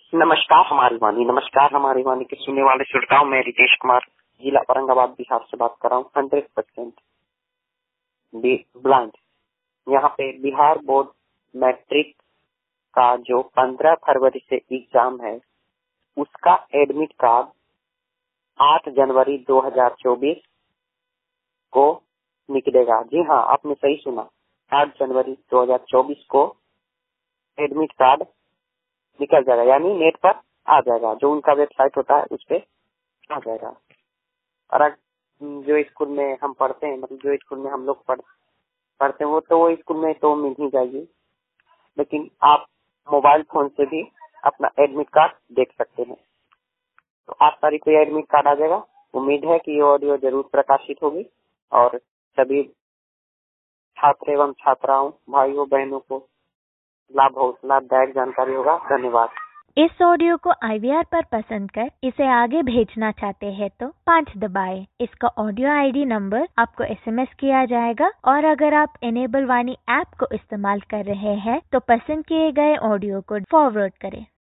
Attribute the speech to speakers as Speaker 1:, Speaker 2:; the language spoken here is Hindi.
Speaker 1: नमस्कार हमारी वाणी के सुनने वाले श्रोताओं, मैं रितेश कुमार जिला औरंगाबाद बिहार से बात कर रहा हूँ। 100% ब्लाइंड। यहाँ पे बिहार बोर्ड मैट्रिक का जो 15 फरवरी से एग्जाम है, उसका एडमिट कार्ड 8 जनवरी 2024 को निकलेगा। जी हाँ, आपने सही सुना, 8 जनवरी 2024 को एडमिट कार्ड निकल जाएगा, यानी नेट पर आ जाएगा। जो उनका वेबसाइट होता है उस पे आ जाएगा। और जो स्कूल में हम पढ़ते हैं, मतलब जो स्कूल में हम लोग पढ़ते हैं, वो स्कूल में तो मिल ही जाएगी, लेकिन आप मोबाइल फोन से भी अपना एडमिट कार्ड देख सकते हैं। तो 8 तारीख को एडमिट कार्ड आ जाएगा। उम्मीद है कि ये ऑडियो जरूर प्रकाशित होगी और सभी छात्र एवं छात्राओं, भाइयों बहनों को लाभदायक जानकारी होगा। धन्यवाद।
Speaker 2: इस ऑडियो को IVR पर पसंद कर इसे आगे भेजना चाहते हैं तो 5 दबाएं। इसका ऑडियो ID नंबर आपको SMS किया जाएगा और अगर आप इनेबल वाणी ऐप को इस्तेमाल कर रहे हैं तो पसंद किए गए ऑडियो को फॉरवर्ड करें।